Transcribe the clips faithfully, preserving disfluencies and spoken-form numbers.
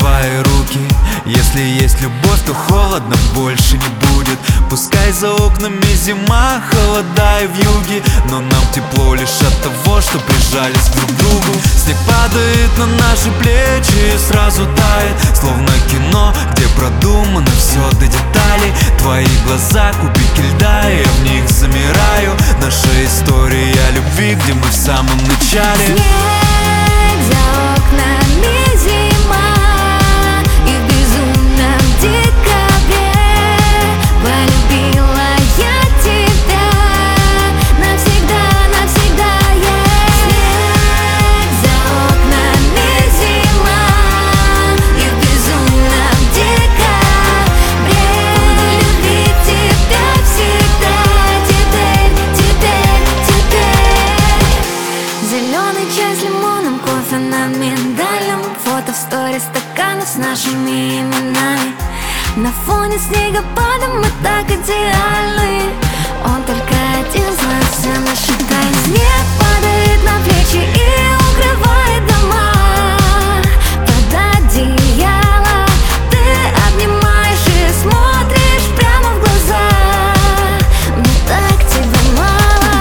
твои руки. Если есть любовь, то холодно больше не будет. Пускай за окнами зима, холода и вьюги, но нам тепло лишь от того, что прижались друг к другу. Снег падает на наши плечи и сразу тает, словно кино, где продумано все до деталей. Твои глаза, кубики льда, и я в них замираю. Наша история любви, где мы в самом начале. Снег за окнами, зима, и в безумном декабре полюбила я тебя навсегда, навсегда, yeah. Снег за окнами, зима, и в безумном декабре буду любить тебя всегда. Теперь, теперь, теперь зеленый чай с лимоном, кофе на миндальном, фото в сторис, стаканы с нашими именами. На фоне снегопада мы так идеальны. Он только один знает все наши тайны. Снег падает на плечи и укрывает дома. Под одеяло ты обнимаешь и смотришь прямо в глаза. Мне так тебя мало.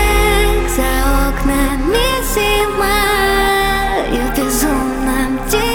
Снег за окнами, зима, и в безумном декабре